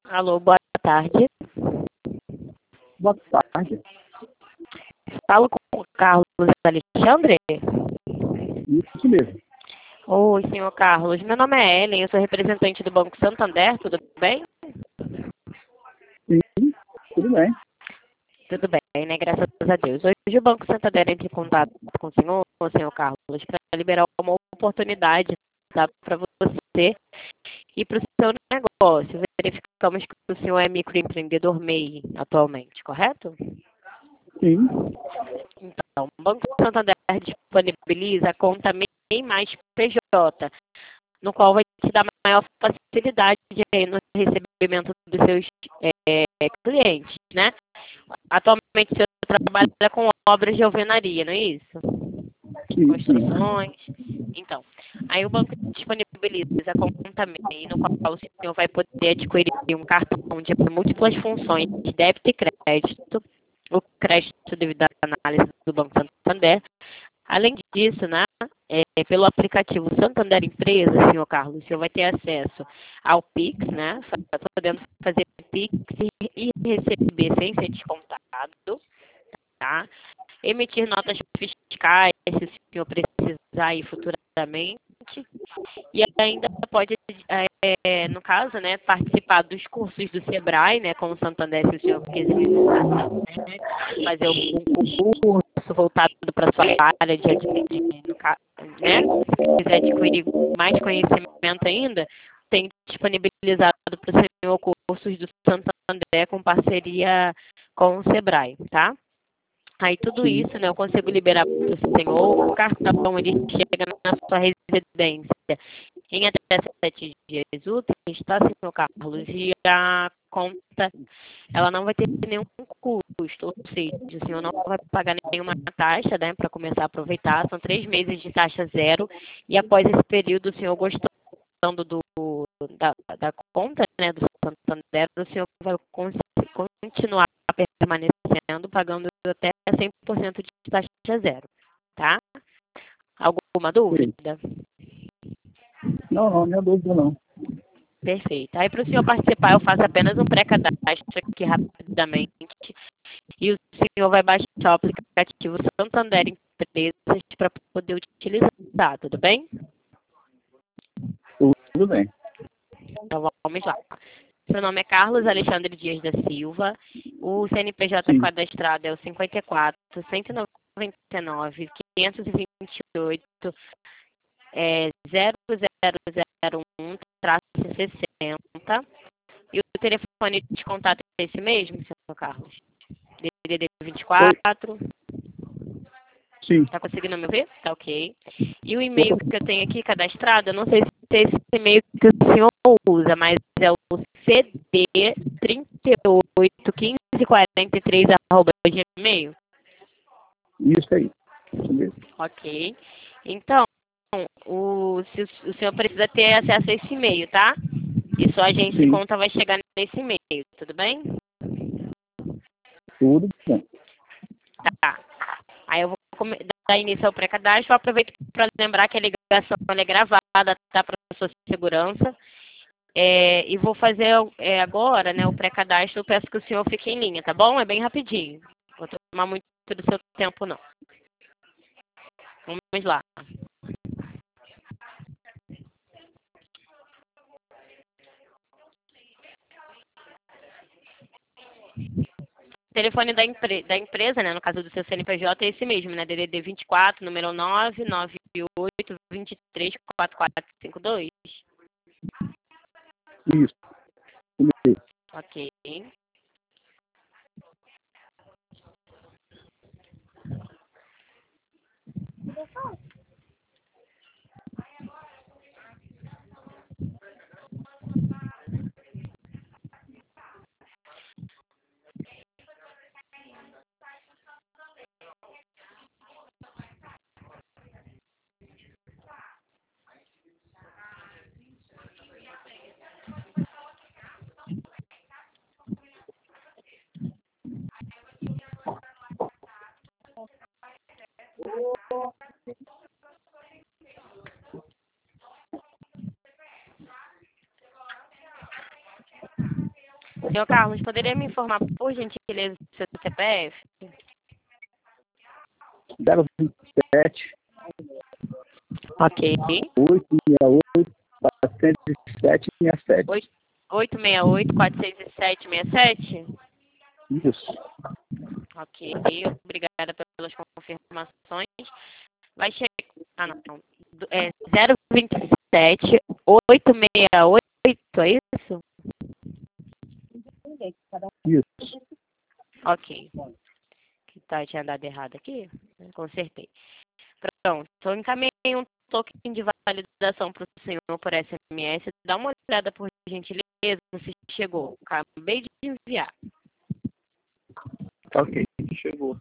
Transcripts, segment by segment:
Alô, boa tarde. Boa tarde. Falo com o Carlos Alexandre? Isso mesmo. Oi, senhor Carlos. Meu nome é Ellen, eu sou representante do Banco Santander, tudo bem? Sim, tudo bem. Tudo bem, né? Graças a Deus. Hoje o Banco Santander entra em contato com o senhor Carlos, para liberar uma oportunidade, tá, para você e para o seu negócio. Verificamos que o senhor é microempreendedor MEI atualmente, correto? Sim, Então, o Banco Santander disponibiliza a conta MEI mais PJ, no qual vai te dar maior facilidade aí no recebimento dos seus clientes, né? Atualmente você trabalha com obras de alvenaria, não é isso? sim. Construções. Então, aí o banco disponibiliza a conta MEI, no qual o senhor vai poder adquirir um cartão de múltiplas funções de débito e crédito, o crédito devido à análise do Banco Santander. Além disso, né, pelo aplicativo Santander Empresa, senhor Carlos, o senhor vai ter acesso ao Pix, né, podendo fazer Pix e receber sem ser descontado, tá? Emitir notas fiscais, se o senhor precisar aí futuramente, e ainda pode, no caso, né, participar dos cursos do Sebrae, né, com o Santander, se o senhor quiser, né, fazer algum curso voltado para a sua área né, se quiser adquirir mais conhecimento ainda, tem disponibilizado para o senhor cursos do Santander com parceria com o Sebrae, tá? Aí tudo Sim. isso, né, eu consigo liberar para o senhor, o cartão ele chega na sua residência em até 7 dias úteis, tá, senhor Carlos? E a conta, ela não vai ter nenhum custo, ou seja, o senhor não vai pagar nenhuma taxa, né, para começar a aproveitar. São 3 meses de taxa zero, e após esse período, o senhor gostando da conta, né, do Santander, o senhor vai continuar permanecendo, pagando até 100% de taxa zero, tá? Alguma dúvida? Não, minha dúvida não. Perfeito. Aí, para o senhor participar, eu faço apenas um pré-cadastro aqui rapidamente. E o senhor vai baixar o aplicativo Santander Empresas para poder utilizar, tudo bem? Tudo bem. Então, vamos lá. Seu nome é Carlos Alexandre Dias da Silva. O CNPJ Sim. cadastrado é o 54 199 528 0001-60. E o telefone de contato é esse mesmo, senhor Carlos? DDD Oi. 24. Sim. Tá conseguindo me ouvir? Tá ok. E o e-mail que eu tenho aqui cadastrado, eu não sei se é esse e-mail que o senhor usa, mas é o cd381543@gmail. Isso aí. Isso mesmo. Ok. Então, se o senhor precisa ter acesso a esse e-mail, tá? E sua agência de Sim. conta vai chegar nesse e-mail, tudo bem? Tudo bem. Tá. Aí eu vou dar início ao pré-cadastro. Aproveito para lembrar que a ligação ela é gravada, tá? Para sua segurança. E vou fazer agora, né, o pré-cadastro. Eu peço que o senhor fique em linha, tá bom? É bem rapidinho. Não vou tomar muito do seu tempo, não. Vamos lá. O telefone da empresa, né, no caso do seu CNPJ, é esse mesmo, né? DDD 24, número 998234452. Isso. Ok. Senhor Carlos, poderia me informar, por gentileza, o seu CPF? 027 Ok. 868 407 67. 868-407-67? Isso. Ok, obrigada pelas confirmações. Vai chegar. Ah, não. É 027 868, é isso? Isso. Ok. Que tá, tinha dado errado aqui. Consertei. Pronto. Então, encaminhei um token de validação para o senhor por SMS. Dá uma olhada, por gentileza, se chegou. Acabei de enviar. Ok. Chegou.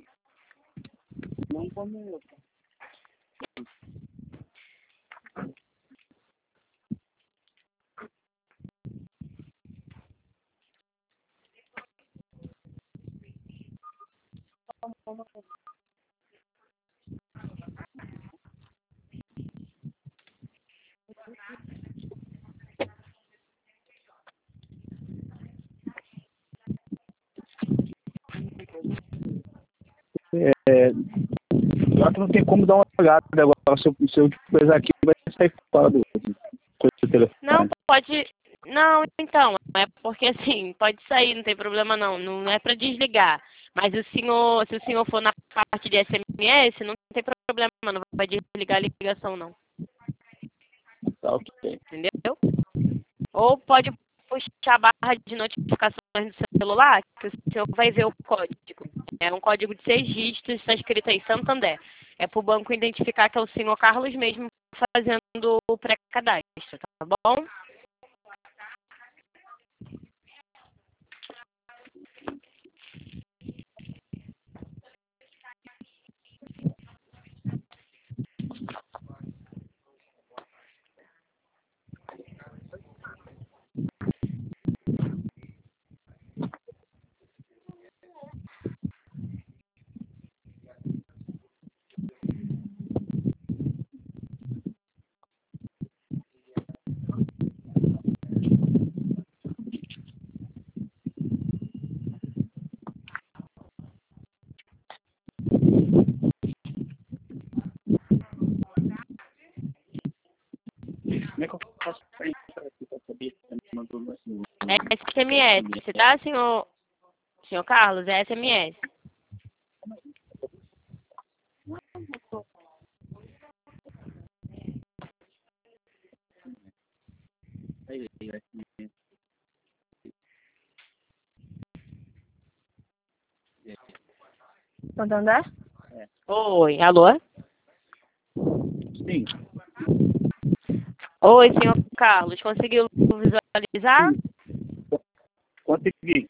Não comeu. Só que não tem como dar uma olhada agora. Se eu coisa aqui, vai sair fora do telefone. Não, pode. Não, então, é porque assim, pode sair, não tem problema não. Não é para desligar. Mas o senhor, se o senhor for na parte de SMS, não tem problema, não vai desligar a ligação, não. Tá ok. Entendeu? Ou pode puxar a barra de notificações do celular, que o senhor vai ver o código. É um código de 6 dígitos, está escrito aí Santander. É para o banco identificar que é o senhor Carlos mesmo fazendo o pré-cadastro, tá bom? Como é que eu faço pra entrar aqui pra saber se você me mandou assim? É SMS, tá, senhor Carlos? É SMS. Santander? Oi, alô? Sim. Oi, senhor Carlos, conseguiu visualizar? Consegui.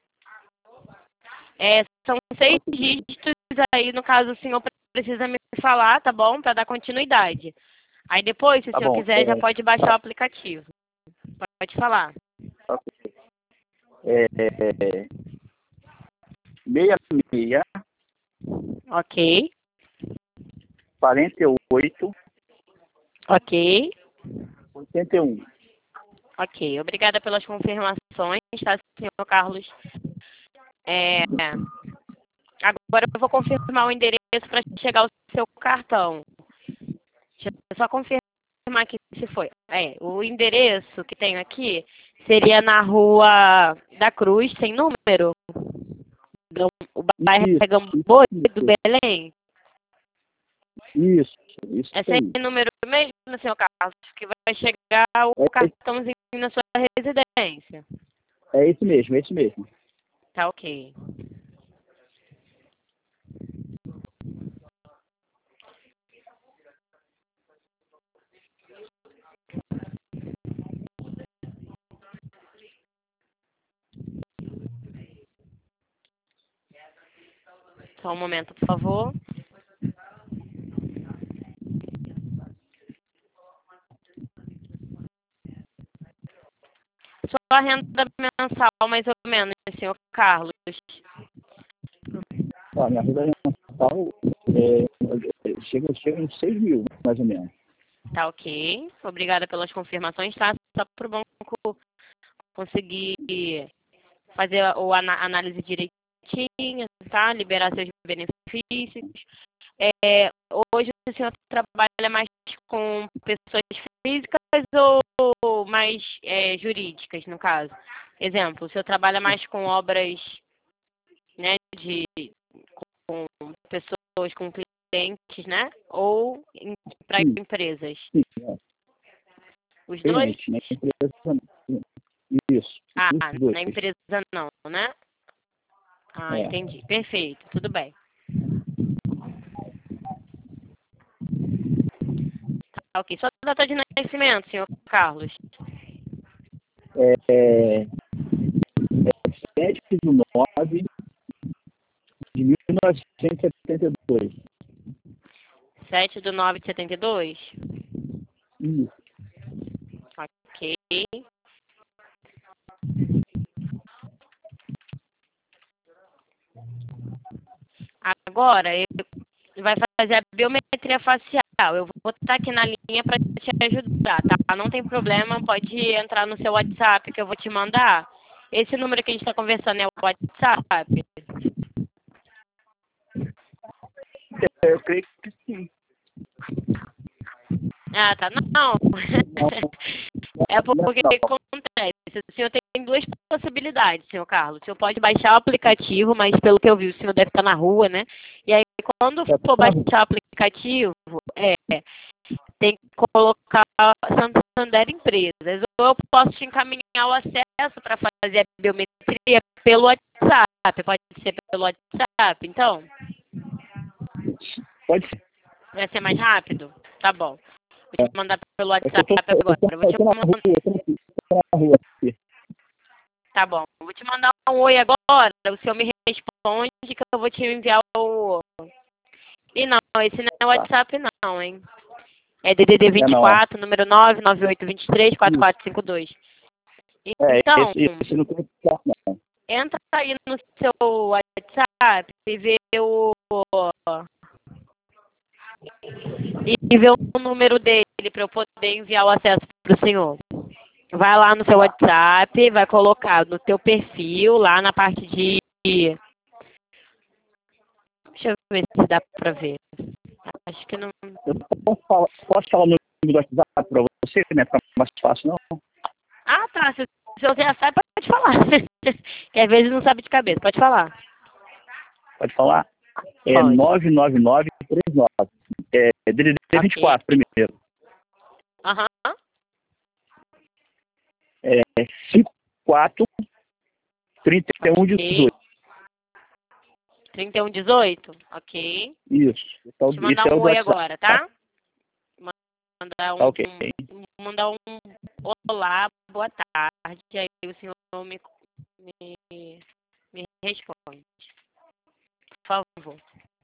São 6 dígitos aí, no caso o senhor precisa me falar, tá bom? Para dar continuidade. Aí depois, se o Tá senhor bom. quiser, já pode baixar o aplicativo. Pode falar. É, 66 Ok, 48 ok, 81. ok. Obrigada pelas confirmações, tá, senhor Carlos? Agora eu vou confirmar o endereço para chegar o seu cartão. Deixa eu só confirmar aqui se foi. O endereço que tenho aqui seria na Rua da Cruz, sem número. O bairro é Gamboa do Belém. Isso É sem aí. número mesmo, senhor Carlos, que vai chegar o cartãozinho na sua residência. É esse mesmo, é esse mesmo. Tá ok. Só um momento, por favor. Sua renda mensal, mais ou menos, senhor Carlos. Ó, minha renda mensal chega em 6 mil, mais ou menos. Tá ok. Obrigada pelas confirmações, tá? Só para o banco conseguir fazer a análise direitinho, tá? Liberar seus benefícios. Hoje o senhor trabalha mais com pessoas físicas ou mais jurídicas, no caso? Exemplo, o senhor trabalha mais com obras, né, com pessoas, com clientes, né? Ou para empresas? Sim, Os dois? na empresa, isso. Os dois. Na empresa não, né? Entendi. Perfeito, tudo bem. Tá, ok. Sua data de nascimento, senhor Carlos? 7/9 de 1972. 7/9/72? Isso. Ok. Agora, vai fazer a biometria facial. Eu vou estar aqui na linha para te ajudar, tá? Não tem problema, pode entrar no seu WhatsApp que eu vou te mandar. Esse número que a gente está conversando é o WhatsApp? Eu creio que sim. Tá. Não. É porque o que acontece? O senhor tem duas possibilidades, senhor Carlos. O senhor pode baixar o aplicativo, mas pelo que eu vi, o senhor deve estar na rua, né? E aí, quando for baixar o aplicativo, tem que colocar Santander Empresas. Ou eu posso te encaminhar o acesso para fazer a biometria pelo WhatsApp. Pode ser pelo WhatsApp, então? Pode ser. Vai ser mais rápido? Tá bom. Vou te mandar pelo WhatsApp agora. Tô na rua aqui. Tá bom. Vou te mandar um oi agora. O senhor me responde que eu vou te enviar o... E não, esse não é WhatsApp não, hein? É DDD 24, número 998234452. Então, esse não tem WhatsApp, não. entra aí no seu WhatsApp e vê o número dele para eu poder enviar o acesso para o senhor. Vai lá no seu WhatsApp, vai colocar no teu perfil, lá na parte de... Deixa eu ver se dá para ver. Acho que não... Posso falar o número do WhatsApp para você, que não é mais fácil, não? Tá. Se você já sabe, pode falar. Que às vezes não sabe de cabeça. Pode falar. Pode falar? É Pode. 99939. DDD 24 primeiro. Aham. 54 3118. 3118? Ok. Isso. Então, Deixa eu mandar um oi agora, tá? Mandar um olá, boa tarde. Aí o senhor me responde. Por favor.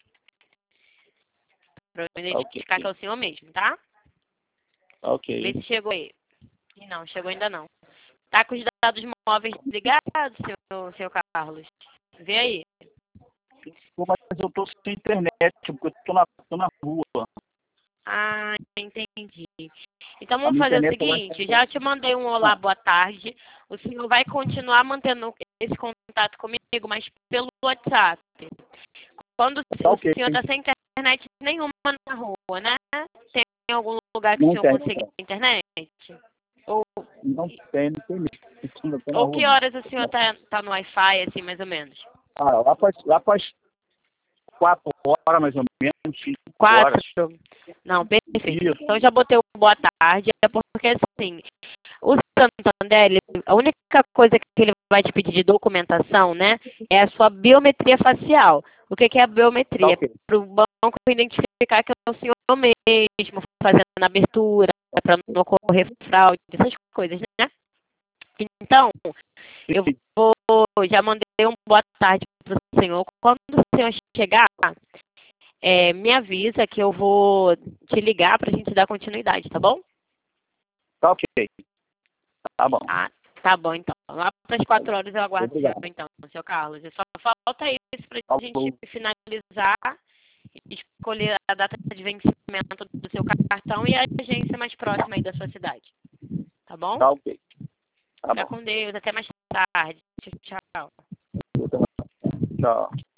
Para eu identificar que é o senhor mesmo, tá? Ok. Vê se chegou aí. Não, chegou ainda não. Tá com os dados móveis ligados, senhor Carlos? Vê aí. Mas eu tô sem internet, porque eu tô na rua. Entendi. Então vamos fazer o seguinte, já te mandei um olá, boa tarde. O senhor vai continuar mantendo esse contato comigo, mas pelo WhatsApp. Quando o senhor está sem internet nenhuma na rua, né? Tem algum lugar que o senhor consiga internet? Não tem mesmo. Ou que horas o senhor tá no Wi-Fi, assim, mais ou menos? Lá para as 4 horas, mais ou menos, 5 4? horas. Não, perfeito. Então já botei o boa tarde, é porque assim, o Santander, a única coisa que ele vai te pedir de documentação, né, é a sua biometria facial. O que é a biometria? Para o banco identificar que é o senhor mesmo, fazendo a abertura, para não ocorrer fraude, essas coisas, né? Então, eu já mandei um boa tarde para o senhor. Quando o senhor chegar, me avisa que eu vou te ligar para a gente dar continuidade, tá bom? Tá ok. Tá bom. Tá bom, então. Lá para as 4 horas eu aguardo o senhor, então, senhor Carlos. Só falta isso para a gente finalizar e escolher a data de vencimento do seu cartão e a agência mais próxima aí da sua cidade. Tá bom? Tá ok. Tá Fica bom. com Deus. Até mais tarde. Tchau, tchau. Tchau.